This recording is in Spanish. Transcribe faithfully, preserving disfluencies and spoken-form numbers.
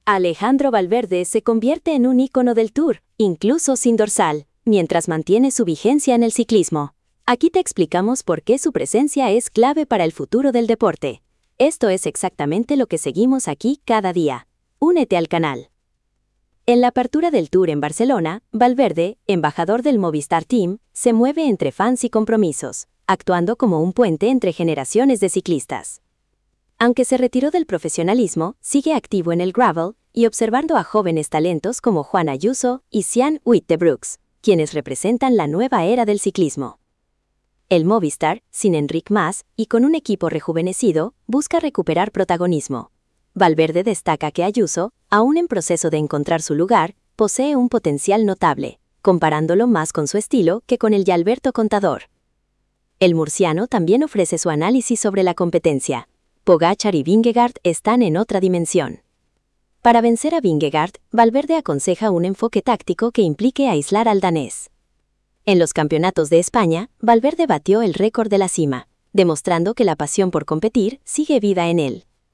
Alejandro Valverde se convierte en un ícono del Tour, incluso sin dorsal, mientras mantiene su vigencia en el ciclismo. Aquí te explicamos por qué su presencia es clave para el futuro del deporte. Esto es exactamente lo que seguimos aquí cada día. Únete al canal. En la apertura del Tour en Barcelona, Valverde, embajador del Movistar Team, se mueve entre fans y compromisos, actuando como un puente entre generaciones de ciclistas. Aunque se retiró del profesionalismo, sigue activo en el gravel y observando a jóvenes talentos como Juan Ayuso y Sian Uijtdebroeks, quienes representan la nueva era del ciclismo. El Movistar, sin Enric Mas y con un equipo rejuvenecido, busca recuperar protagonismo. Valverde destaca que Ayuso, aún en proceso de encontrar su lugar, posee un potencial notable, comparándolo más con su estilo que con el de Alberto Contador. El murciano también ofrece su análisis sobre la competencia. Pogačar y Vingegaard están en otra dimensión. Para vencer a Vingegaard, Valverde aconseja un enfoque táctico que implique aislar al danés. En los campeonatos de España, Valverde batió el récord de la cima, demostrando que la pasión por competir sigue viva en él.